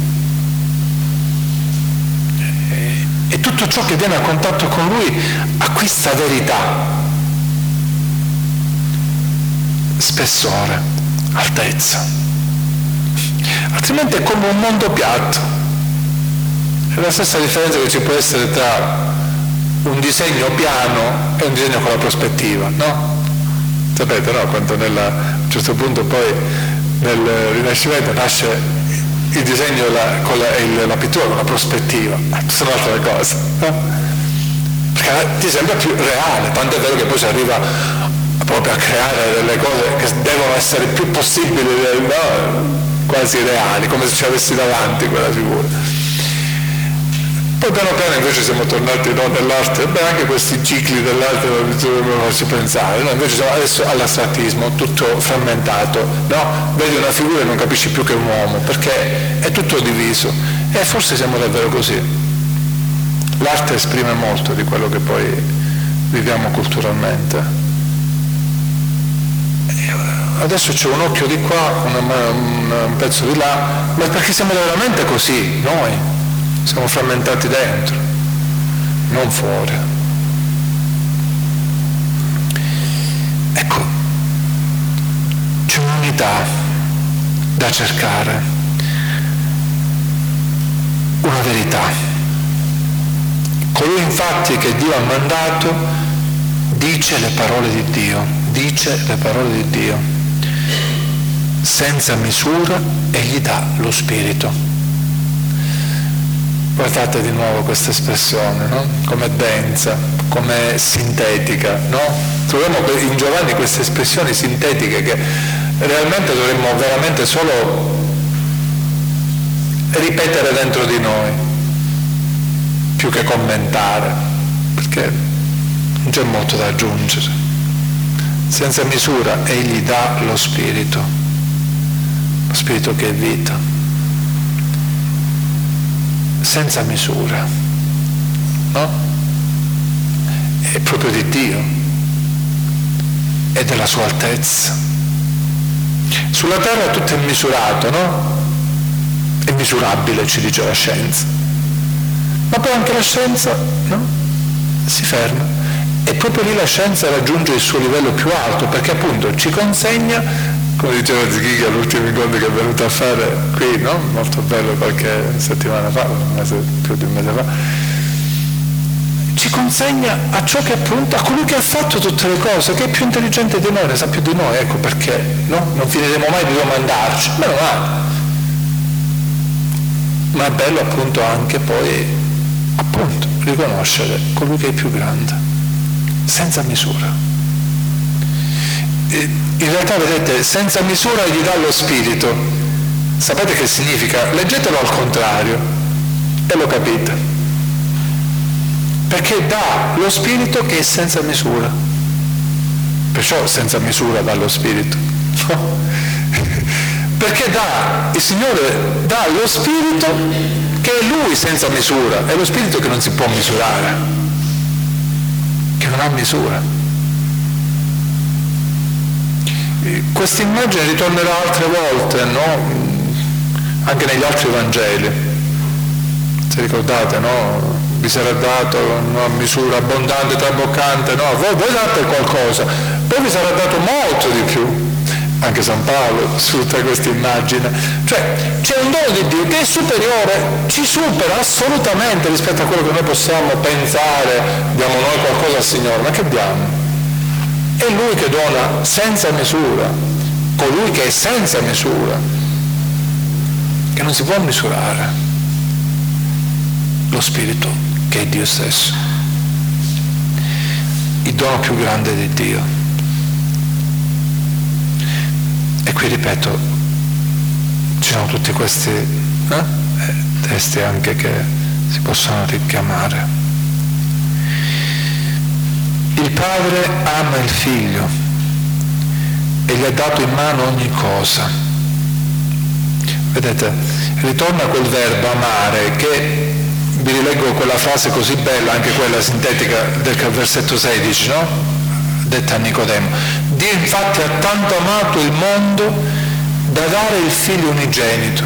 E tutto ciò che viene a contatto con Lui acquista verità, spessore, altezza. Altrimenti è come un mondo piatto. È la stessa differenza che ci può essere tra un disegno piano e un disegno con la prospettiva, no? Sapete, no? Quando a un certo punto poi nel Rinascimento nasce il disegno con la pittura con la prospettiva, sono altre cose, no? Perché ti sembra più reale, tanto è vero che poi si arriva proprio a creare delle cose che devono essere più possibili, no? Quasi reali, come se ci avessi davanti quella figura. Poi piano piano invece siamo tornati, no, nell'arte, anche questi cicli dell'arte dobbiamo farci pensare, no? Invece siamo adesso all'astrattismo, tutto frammentato, no? Vedi una figura e non capisci più che è un uomo, perché è tutto diviso, e forse siamo davvero così. L'arte esprime molto di quello che poi viviamo culturalmente. E adesso c'è un occhio di qua, un pezzo di là, ma perché siamo veramente così, noi? Siamo frammentati dentro, non fuori. Ecco, c'è un'unità da cercare, una verità. Colui infatti che Dio ha mandato dice le parole di Dio, senza misura e gli dà lo Spirito. Guardate di nuovo questa espressione, no? Come densa, come sintetica, no? Troviamo in Giovanni queste espressioni sintetiche che realmente dovremmo veramente solo ripetere dentro di noi, più che commentare, perché non c'è molto da aggiungere. Senza misura egli dà lo Spirito che è vita. Senza misura, no? È proprio di Dio, è della sua altezza. Sulla terra tutto è misurato, no? È misurabile, ci dice la scienza, ma poi anche la scienza, no? Si ferma, e proprio lì la scienza raggiunge il suo livello più alto, perché appunto ci consegna, come diceva Zighi all'ultimo incontro che è venuto a fare qui, no? Molto bello, qualche settimana fa, più di un mese fa, ci consegna a ciò che appunto, a colui che ha fatto tutte le cose, che è più intelligente di noi, ne sa più di noi, ecco perché, no? Non finiremo mai di domandarci, meno male. Ma è bello appunto anche poi, appunto, riconoscere colui che è più grande, senza misura. In realtà vedete, senza misura gli dà lo Spirito. Sapete che significa? Leggetelo al contrario e lo capite, perché dà lo Spirito che è senza misura, perciò senza misura dà lo Spirito, no? Perché il Signore dà lo Spirito che è Lui senza misura, è lo Spirito che non si può misurare, che non ha misura. Questa immagine ritornerà altre volte, no? Anche negli altri Vangeli, se ricordate, no? Vi sarà dato una misura abbondante, traboccante, no? Voi date qualcosa, poi vi sarà dato molto di più. Anche San Paolo sfrutta questa immagine, cioè c'è un dono di Dio che è superiore, ci supera assolutamente rispetto a quello che noi possiamo pensare. Diamo noi qualcosa al Signore, ma che diamo? È Lui che dona senza misura, colui che è senza misura, che non si può misurare, lo Spirito che è Dio stesso, il dono più grande di Dio. E qui ripeto, ci sono tutti questi testi anche che si possono richiamare. Il Padre ama il Figlio e gli ha dato in mano ogni cosa. Vedete, ritorna quel verbo amare, che vi rileggo quella frase così bella, anche quella sintetica del versetto 16, no? Detta a Nicodemo: Dio infatti ha tanto amato il mondo da dare il Figlio unigenito.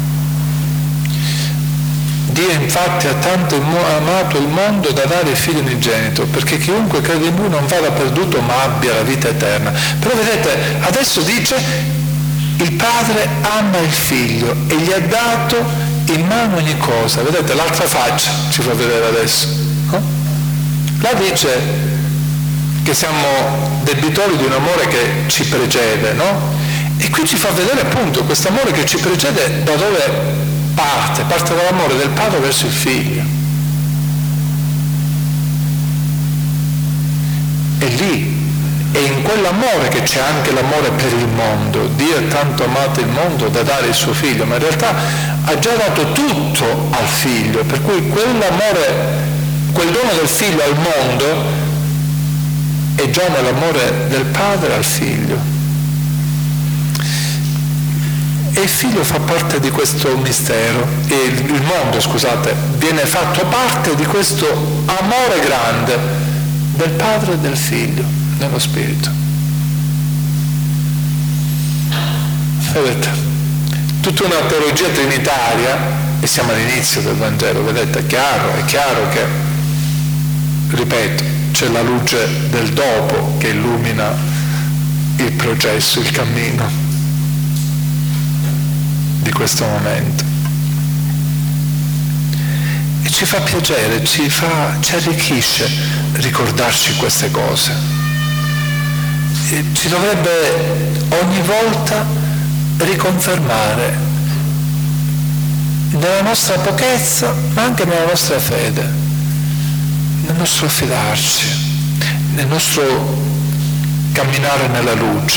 Dio infatti ha tanto amato il mondo da dare il Figlio unigenito, perché chiunque crede in Lui non vada perduto ma abbia la vita eterna. Però vedete, adesso dice il Padre ama il Figlio e gli ha dato in mano ogni cosa. Vedete, l'altra faccia ci fa vedere adesso, no? Là dice che siamo debitori di un amore che ci precede, no? E qui ci fa vedere appunto questo amore che ci precede da dove parte dall'amore del Padre verso il Figlio. E lì, è in quell'amore che c'è anche l'amore per il mondo. Dio ha tanto amato il mondo da dare il suo Figlio, ma in realtà ha già dato tutto al Figlio, per cui quell'amore, quel dono del Figlio al mondo è già nell'amore del Padre al Figlio. E il Figlio fa parte di questo mistero, e il mondo, scusate, viene fatto parte di questo amore grande del Padre e del Figlio nello Spirito. Vedete, tutta una teologia trinitaria, e siamo all'inizio del Vangelo, vedete, è chiaro che, ripeto, c'è la luce del dopo che illumina il processo, il cammino di questo momento. E ci fa piacere, ci arricchisce ricordarci queste cose. E ci dovrebbe ogni volta riconfermare nella nostra pochezza, ma anche nella nostra fede, nel nostro fidarci, nel nostro camminare nella luce.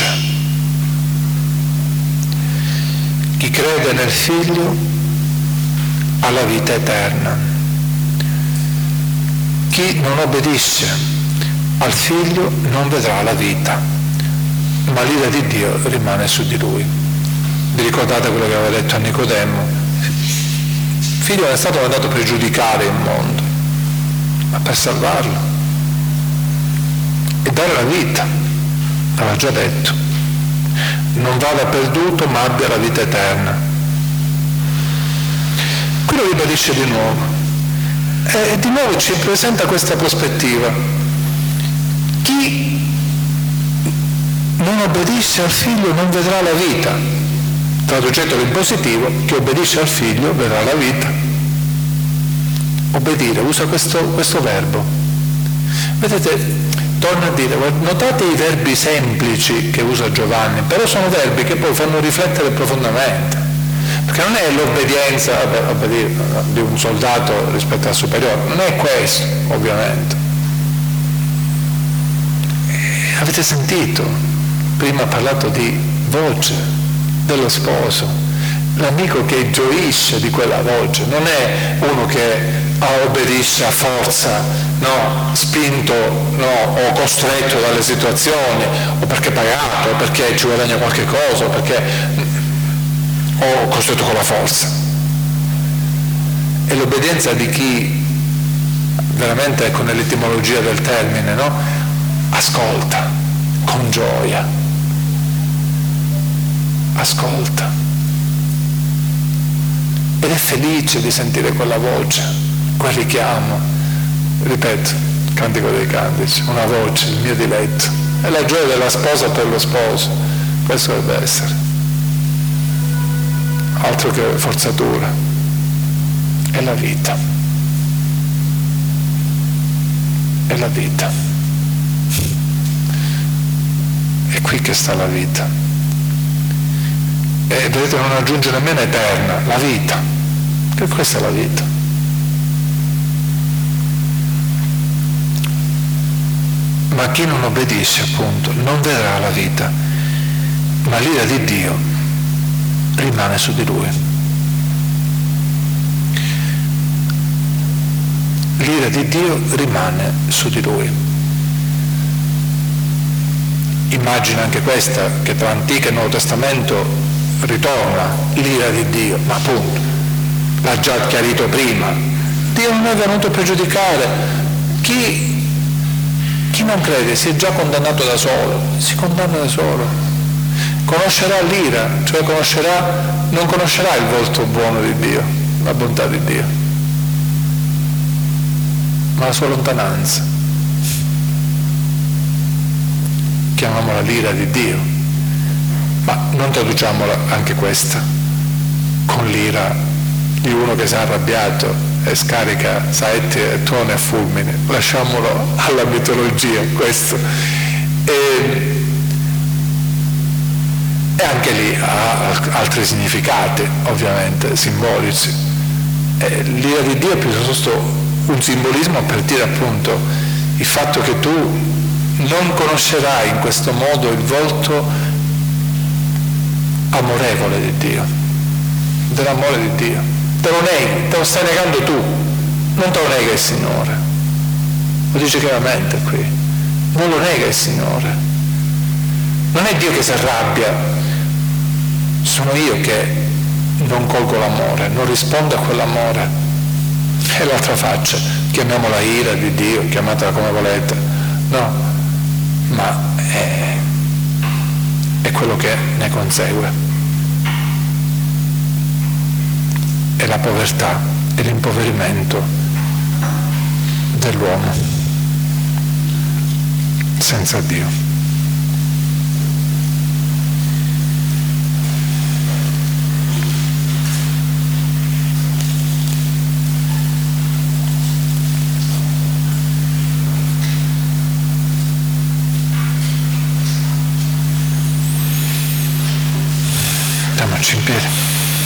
Chi crede nel Figlio ha la vita eterna. Chi non obbedisce al Figlio non vedrà la vita, ma l'ira di Dio rimane su di lui. Vi ricordate quello che aveva detto a Nicodemo? Il Figlio non è stato mandato per giudicare il mondo, ma per salvarlo e dare la vita. Aveva già detto: non vada perduto ma abbia la vita eterna. Qui lo ribadisce di nuovo, e di nuovo ci presenta questa prospettiva: chi non obbedisce al Figlio non vedrà la vita. Traducetelo in positivo: chi obbedisce al Figlio vedrà la vita. Obbedire, usa questo verbo. Vedete, torna a dire, notate i verbi semplici che usa Giovanni, però sono verbi che poi fanno riflettere profondamente, perché non è l'obbedienza di un soldato rispetto al superiore, non è questo, ovviamente. Avete sentito? Prima ha parlato di voce dello sposo, l'amico che gioisce di quella voce, non è uno che obbedisce a forza, no, spinto, no, o costretto dalle situazioni, o perché è pagato, o perché ci guadagna qualche cosa, o costretto con la forza. È l'obbedienza di chi veramente, con l'etimologia del termine, no, ascolta con gioia, ascolta ed è felice di sentire quella voce, quel richiamo. Ripeto, Cantico dei Cantici, una voce, il mio diletto, è la gioia della sposa per lo sposo. Questo deve essere, altro che forzatura. È la vita, è la vita, è qui che sta la vita. E vedete, non aggiunge nemmeno eterna, la vita, che questa è la vita. Ma chi non obbedisce, appunto, non vedrà la vita, ma l'ira di Dio rimane su di lui. L'ira di Dio rimane su di lui. Immagina anche questa, che tra Antico e Nuovo Testamento ritorna l'ira di Dio, ma appunto l'ha già chiarito prima. Dio non è venuto a pregiudicare. Chi non crede si è già condannato da solo, si condanna da solo. Conoscerà l'ira, cioè non conoscerà il volto buono di Dio, la bontà di Dio, ma la sua lontananza. Chiamiamola l'ira di Dio, ma non traduciamola anche questa con l'ira di uno che si è arrabbiato e scarica saetti e tuoni a fulmine. Lasciamolo alla mitologia questo, e anche lì ha altri significati ovviamente simbolici. L'ira di Dio è piuttosto un simbolismo per dire appunto il fatto che tu non conoscerai in questo modo il volto amorevole di Dio, dell'amore di Dio. Te lo neghi, te lo stai negando tu, non te lo nega il Signore. Lo dice chiaramente qui, non lo nega il Signore. Non è Dio che si arrabbia, sono io che non colgo l'amore, non rispondo a quell'amore. È l'altra faccia, chiamiamola ira di Dio, chiamatela come volete, no, ma è quello che ne consegue. È la povertà e l'impoverimento dell'uomo senza Dio. Mettiamoci in piedi.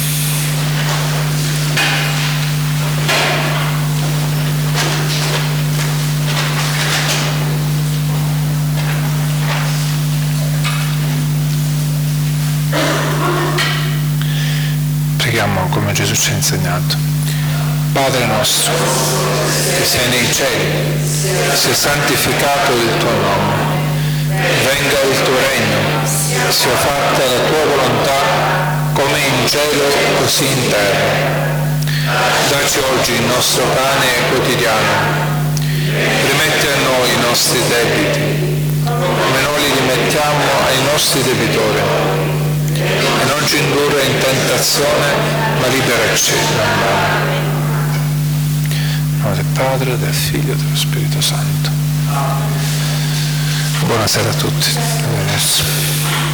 Come Gesù ci ha insegnato. Padre nostro, che sei nei cieli, sia santificato il tuo nome, venga il tuo regno, sia fatta la tua volontà come in cielo così in terra. Dacci oggi il nostro pane quotidiano, rimetti a noi i nostri debiti, come noi li rimettiamo ai nostri debitori. E non ci indurre in tentazione, ma liberaci dal male. In nome del Padre, del Figlio e dello Spirito Santo. Buonasera a tutti. Arrivederci.